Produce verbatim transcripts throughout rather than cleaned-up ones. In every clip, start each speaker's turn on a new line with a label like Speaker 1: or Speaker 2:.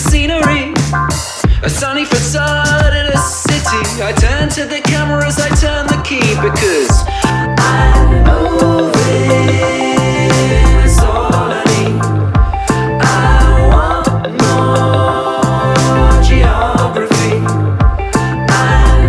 Speaker 1: scenery, a sunny facade in a city. I turn to the camera as I turn the key because I'm moving, that's all I need. I want more geography. I'm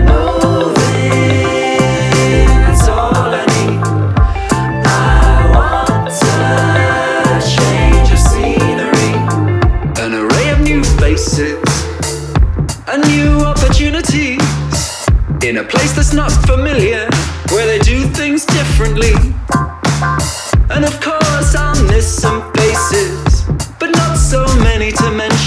Speaker 1: moving, that's all I need. I want to change of scenery, an array of new faces, and new opportunities, in a place that's not familiar, where they do things differently. And of course I'll miss some faces, but not so many to mention.